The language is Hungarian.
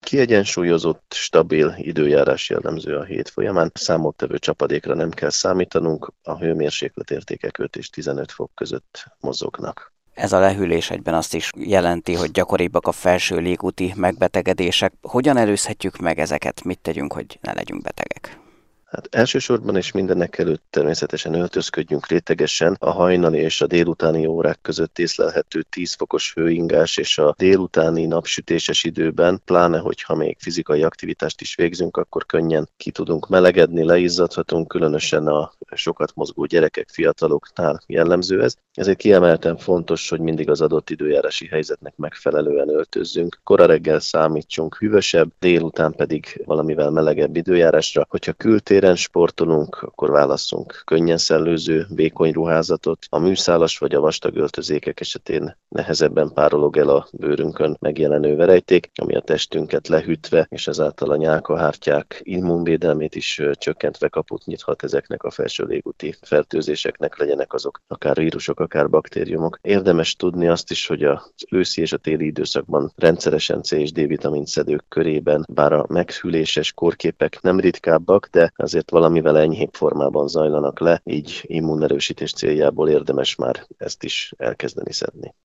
Kiegyensúlyozott, stabil időjárás jellemző a hét folyamán. Számottevő csapadékra nem kell számítanunk, a hőmérsékletértékek 5 és 15 fok között mozognak. Ez a lehűlés egyben azt is jelenti, hogy gyakoribbak a felső légúti megbetegedések. Hogyan előzhetjük meg ezeket? Mit tegyünk, hogy ne legyünk betegek? Hát elsősorban és mindenekelőtt természetesen öltözködjünk rétegesen. A hajnali és a délutáni órák között észlelhető 10 fokos hőingás és a délutáni napsütéses időben, pláne hogyha még fizikai aktivitást is végzünk, akkor könnyen ki tudunk melegedni, leizzadhatunk, különösen a sokat mozgó gyerekek, fiataloknál jellemző ez. Ezért kiemelten fontos, hogy mindig az adott időjárási helyzetnek megfelelően öltözzünk. Kora reggel számítsunk hűvösebb, délután pedig valamivel melegebb időjárásra. Hogyha kültéren sportolunk, akkor válasszunk könnyen szellőző, vékony ruházatot. A műszálas vagy a vastag öltözékek esetén nehezebben párolog el a bőrünkön megjelenő verejték, ami a testünket lehűtve, és ezáltal a nyálkahártyák immunvédelmét is csökkentve kaput nyithat ezeknek a felső légúti fertőzéseknek, legyenek azok akár vírusok, akár baktériumok. Érdemes tudni azt is, hogy az őszi és a téli időszakban rendszeresen C és D-vitamint szedők körében, bár a meghűléses kórképek nem ritkábbak, de azért valamivel enyhébb formában zajlanak le, így immunerősítés céljából érdemes már ezt is elkezdeni szedni.